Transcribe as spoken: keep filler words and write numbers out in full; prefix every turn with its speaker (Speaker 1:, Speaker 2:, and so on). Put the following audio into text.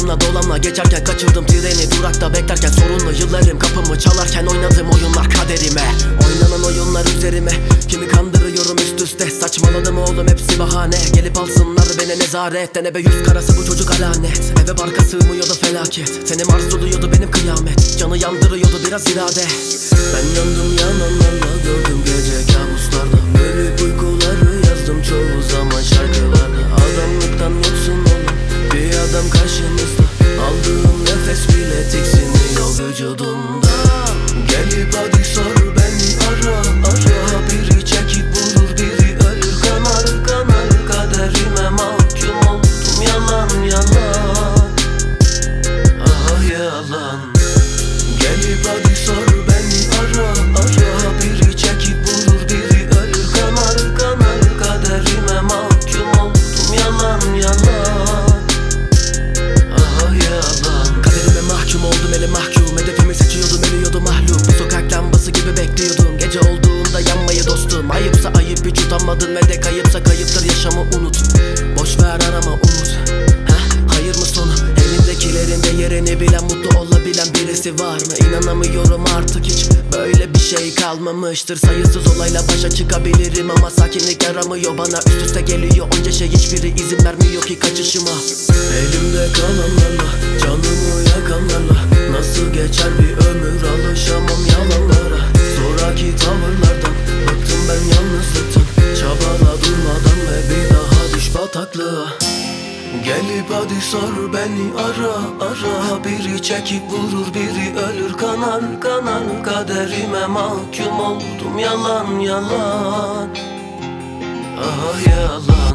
Speaker 1: Yalanla dolanla geçerken kaçırdım treni, durakta beklerken sorunlu yıllarım kapımı çalarken oynadığım oyunlar kaderime, oynanan oyunlar üzerime. Kimi kandırıyorum üst üste, saçmaladım oğlum hepsi bahane. Gelip alsınlar beni nezaretten, eve yüz karası bu çocuk alanet. Eve barka sığmıyordu felaket, tenim arzuluyordu benim kıyamet. Canı yandırıyordu biraz irade. Ben yandım yananlarla, gördüm gece kabuslarda. Böyle uykuları yazdım çoğu zaman şarkılarda. Adamlıktan yoksun oğlum, bir adam karşınızda. Aldığım nefes bile tiksiniyor vücudumdan. Gelip hadi sor beni, ara ara. Biri çekip vurur, biri ölür, kanar kanar. Kaderime mahkum oldum, yalan yalan. Ah yalan. Gelip hadi sor beni, ara ara. Biri çekip vurur, biri ölür, kanar kanar. Kaderime mahkum oldum, yalan yalan. Ah yalan. Kaderime mahkum oldum, eli mahkum. Hedefimi seçiyordum, ölüyordum mahluk. Bir sokak lambası gibi bekliyordum, gece olduğunda yanmayı dostum. Ayıpsa ayıp, hiç utanmadın ve de kayıpsa kayıptır, yaşamı unut. Boş ver arama umut. Heh, hayır mı sonu? Elindekilerin de yerini bilen, mutlu olabilen birisi var mı? İnanamıyorum artık, hiç böyle bir şey kalmamıştır. Sayısız olayla başa çıkabilirim ama sakinlik yaramıyor bana. Üst üste geliyor onca şey, hiçbiri izin vermiyor ki kaçışıma. Elimde kalanlarla, canımı yakanlarla nasıl geçer bir ömür, alışamam yalanlara. Zoraki tavırlardan bıktım ben, yalnızlıktan. Çabala durmadan ve bir daha düş bataklığa. Gelip hadi sor beni, ara ara. Biri çekip vurur, biri ölür, kanar kanar. Kaderime mahkum oldum, yalan yalan. Ah yalan.